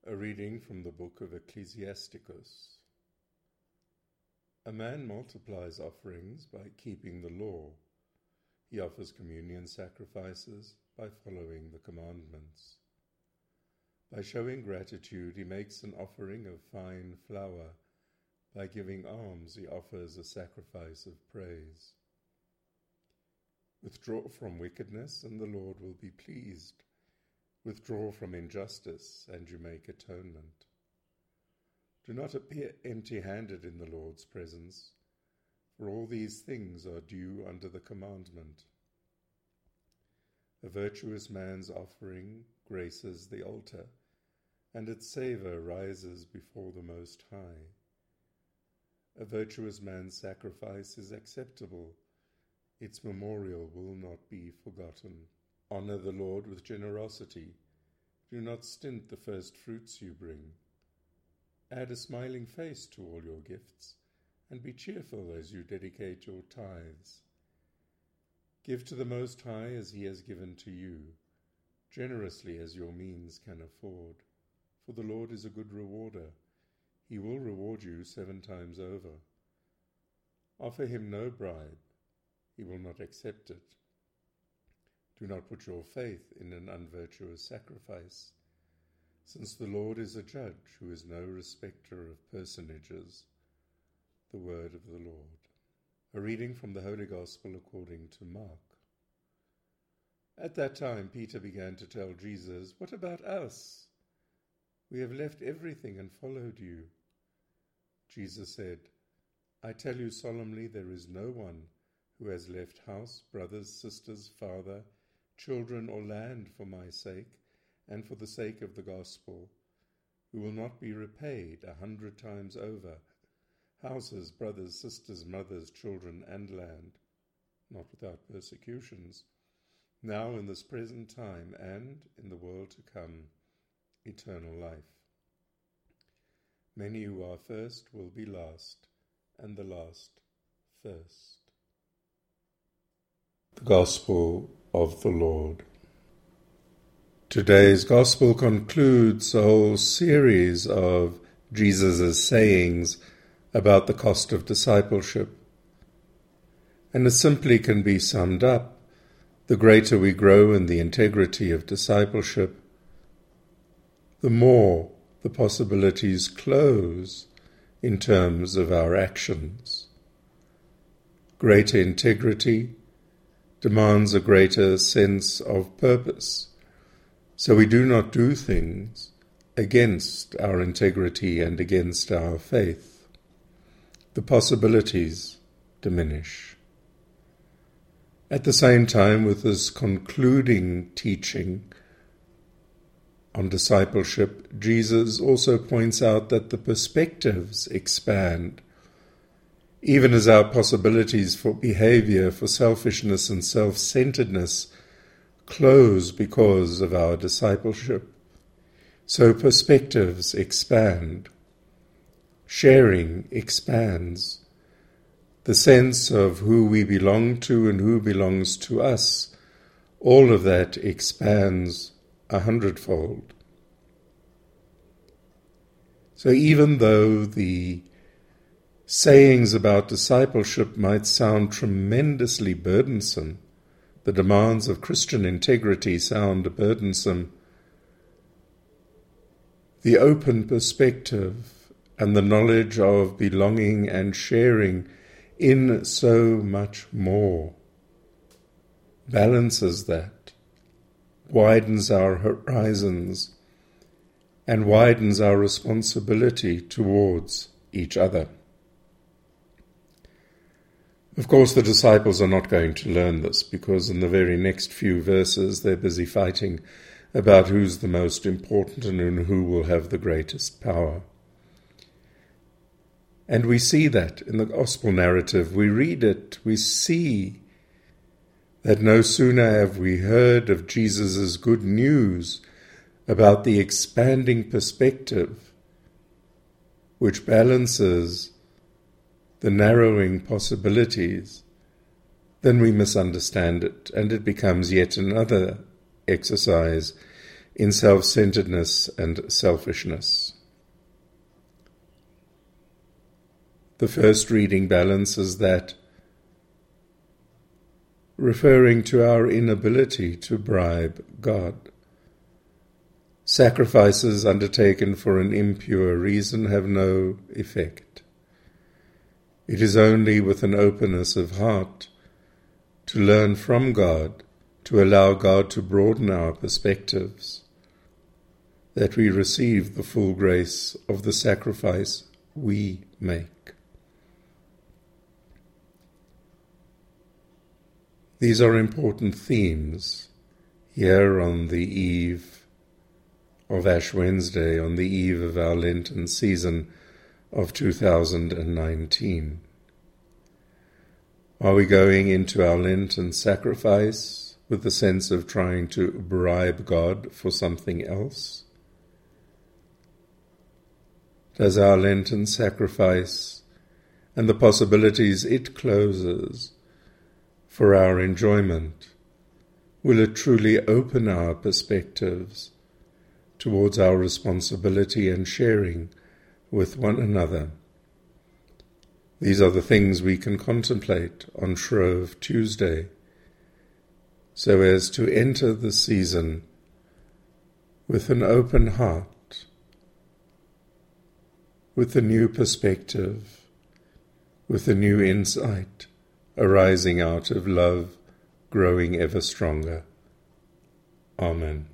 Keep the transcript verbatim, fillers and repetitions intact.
A reading from the book of Ecclesiasticus. A man multiplies offerings by keeping the law. He offers communion sacrifices by following the commandments. By showing gratitude, he makes an offering of fine flour. By giving alms, he offers a sacrifice of praise. Withdraw from wickedness, and the Lord will be pleased. Withdraw from injustice, and you make atonement. Do not appear empty-handed in the Lord's presence, for all these things are due under the commandment. A virtuous man's offering graces the altar, and its savour rises before the Most High. A virtuous man's sacrifice is acceptable. Its memorial will not be forgotten. Honour the Lord with generosity. Do not stint the first fruits you bring. Add a smiling face to all your gifts, and be cheerful as you dedicate your tithes. Give to the Most High as he has given to you, generously as your means can afford. For the Lord is a good rewarder. He will reward you seven times over. Offer him no bribe. He will not accept it. Do not put your faith in an unvirtuous sacrifice, since the Lord is a judge who is no respecter of personages. The word of the Lord. A reading from the Holy Gospel according to Mark. At that time Peter began to tell Jesus, "What about us? We have left everything and followed you." Jesus said, "I tell you solemnly, there is no one who has left house, brothers, sisters, father, children or land for my sake and for the sake of the gospel, who will not be repaid a hundred times over, houses, brothers, sisters, mothers, children, and land, not without persecutions, now in this present time and in the world to come, eternal life. Many who are first will be last, and the last first." The Gospel of the Lord. Today's Gospel concludes a whole series of Jesus' sayings about the cost of discipleship. And it simply can be summed up: the greater we grow in the integrity of discipleship, the more the possibilities close in terms of our actions. Greater integrity demands a greater sense of purpose, so we do not do things against our integrity and against our faith. The possibilities diminish. At the same time, with this concluding teaching on discipleship, Jesus also points out that the perspectives expand. Even as our possibilities for behavior, for selfishness and self-centeredness close because of our discipleship, so perspectives expand. Sharing expands. The sense of who we belong to and who belongs to us, all of that expands a hundredfold. So even though the sayings about discipleship might sound tremendously burdensome, the demands of Christian integrity sound burdensome, the open perspective and the knowledge of belonging and sharing in so much more balances that, widens our horizons, and widens our responsibility towards each other. Of course, the disciples are not going to learn this, because in the very next few verses they're busy fighting about who's the most important and who will have the greatest power. And we see that in the gospel narrative. We read it, we see that no sooner have we heard of Jesus' good news about the expanding perspective which balances the narrowing possibilities, then we misunderstand it, and it becomes yet another exercise in self-centeredness and selfishness. The first reading balances that, referring to our inability to bribe God. Sacrifices undertaken for an impure reason have no effect. It is only with an openness of heart to learn from God, to allow God to broaden our perspectives, that we receive the full grace of the sacrifice we make. These are important themes here on the eve of Ash Wednesday, on the eve of our Lenten season of two thousand nineteen. Are we going into our Lenten sacrifice with the sense of trying to bribe God for something else? Does our Lenten sacrifice and the possibilities it closes for our enjoyment, will it truly open our perspectives towards our responsibility and sharing with one another? These are the things we can contemplate on Shrove Tuesday, so as to enter the season with an open heart, with a new perspective, with a new insight arising out of love growing ever stronger. Amen.